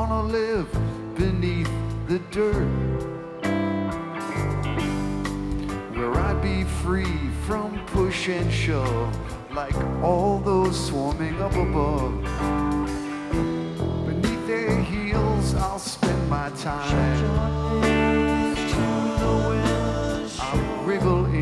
wanna live beneath the dirt, where I'd be free from push and shove, like all those swarming up above. Beneath their heels I'll spend my time. I'll wriggle